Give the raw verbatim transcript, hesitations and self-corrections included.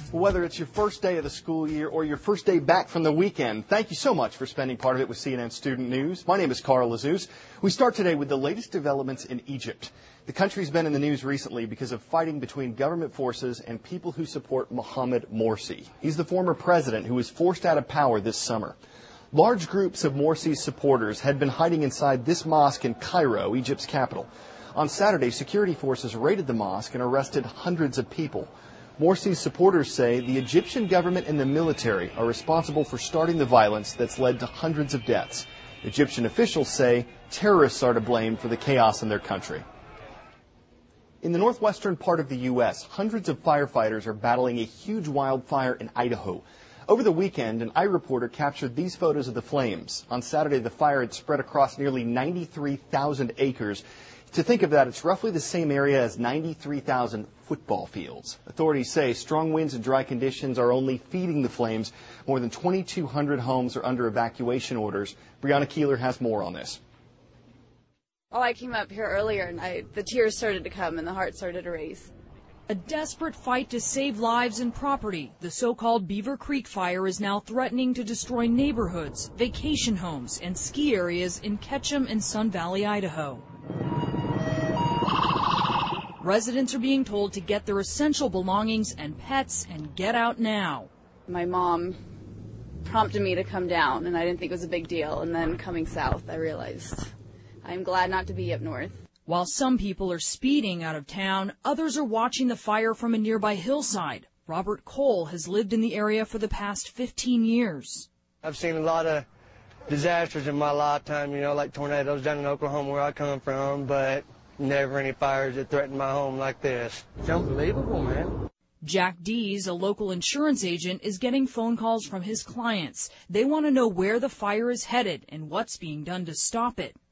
Whether it's your first day of the school year or your first day back from the weekend, thank you so much for spending part of it with C N N Student News. My name is Carl Azouz. We start today with the latest developments in Egypt. The country's been in the news recently because of fighting between government forces and people who support Mohamed Morsi. He's the former president who was forced out of power this summer. Large groups of Morsi's supporters had been hiding inside this mosque in Cairo, Egypt's capital. On Saturday, security forces raided the mosque and arrested hundreds of people. Morsi's supporters say the Egyptian government and the military are responsible for starting the violence that's led to hundreds of deaths. Egyptian officials say terrorists are to blame for the chaos in their country. In the northwestern part of the U S, hundreds of firefighters are battling a huge wildfire in Idaho. Over the weekend, an iReporter captured these photos of the flames. On Saturday, the fire had spread across nearly ninety-three thousand acres. To think of that, it's roughly the same area as ninety-three thousand football fields. Authorities say strong winds and dry conditions are only feeding the flames. More than twenty-two hundred homes are under evacuation orders. Brianna Keeler has more on this. Oh, I came up here earlier and I, the tears started to come and the heart started to race. A desperate fight to save lives and property. The so-called Beaver Creek fire is now threatening to destroy neighborhoods, vacation homes, and ski areas in Ketchum and Sun Valley, Idaho. Residents are being told to get their essential belongings and pets and get out now. My mom prompted me to come down, and I didn't think it was a big deal. And then coming south, I realized I'm glad not to be up north. While some people are speeding out of town, others are watching the fire from a nearby hillside. Robert Cole has lived in the area for the past fifteen years. I've seen a lot of disasters in my lifetime, you know, like tornadoes down in Oklahoma where I come from, but never any fires that threaten my home like this. It's unbelievable, man. Jack Dees, a local insurance agent, is getting phone calls from his clients. They want to know where the fire is headed and what's being done to stop it.